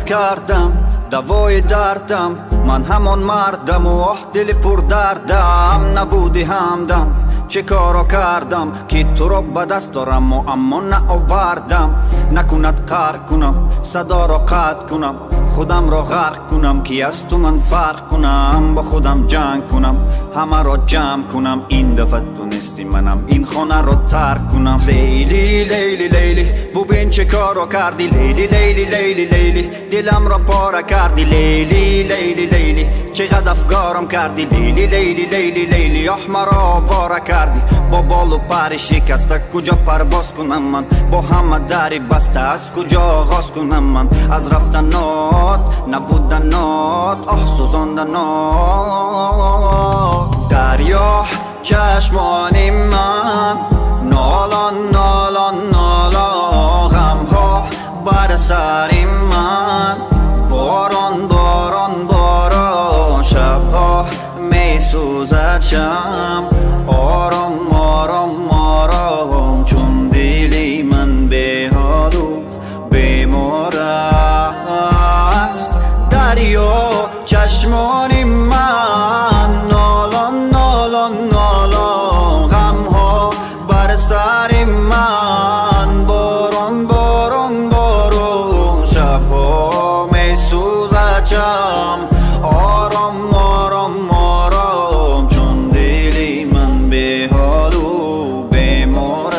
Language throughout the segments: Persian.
کردم دوای دردم، من همون مردم و دل پر دردم. نبودی همدم چه کارو کردم که تو رو به دست دارم و اما نآوردم. نکند قهر کنم صدا رو قطع کنم، خودم رو غرق کنم که از تو من فرق کنم. با خودم جنگ کنم همه رو جمع کنم، این دفعه تو نیستی منم این خانه رو ترک کنم. لیلی لیلی لیلی ببین چه کارو کردی، لیلی لیلی لیلی لیلی دلم رو پاره کردی. لیلی لیلی لیلی چقدر افکارم کردی، لیلی لیلی لیلی لیلی احمر آواره کردی. با بال و پر شکسته کجا پرواز کنم من، با همه دری بسته از کجا آغاز کنم من. از رفتنات نبودنات آه سوزاندنات. دریا چشمان من نالان نالان نالان، غم ها بر سر من باران باران باران. شبها می سوزد شم آرام آرام آرام، چون دلی من به حال و بیمار است. دریا چشمان من نالان نالان نالان، غم ها بر سر من باران باران باران. شبها می سوزد شم آرام آرام آرام، چون دلی من به حال و بیمار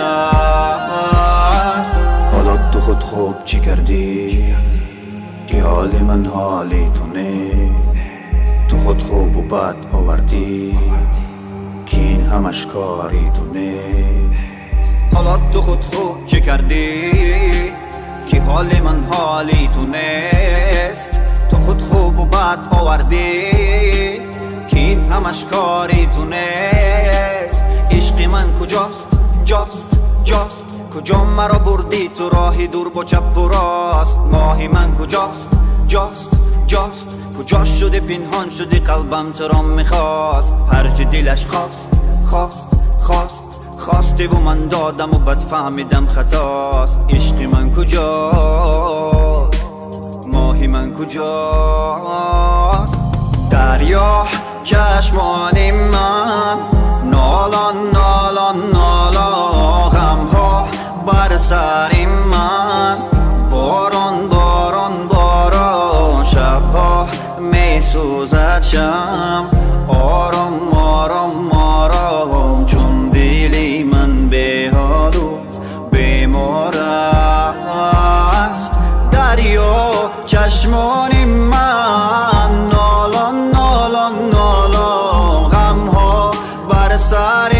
است. حالا تو خود خوب چی کردی که حال من حالی تو نه؟ تو خود خوب و بد آوردی که این همش کاری تو نه؟ حالا تو خود خوب چی کردی که حال من حالی تو نیست؟ تو خود خوب و بد آوردی که این همش کاری تو نیست. عشق من کجاست جاست جاست، کجا مرا بردی تو راهی دور با چپ و راست. ماهی من کجاست جاست جاست، کجا شده پنهان شدی قلبم تو را میخواست. هرچی دلش خواست خواست خواست خواستی و من دادم و بد فهمیدم خطاست. عشق من کجاست ماهی من کجاست؟ دریا چشمان من نالان نالان نالان، غم ها بر سر من باران باران باران. شبها می سوزد شم آرام آرام آرام، چون دلی من به حال و بیمار است. دریا چشمان من نالان نالان نالان، غم ها بر سر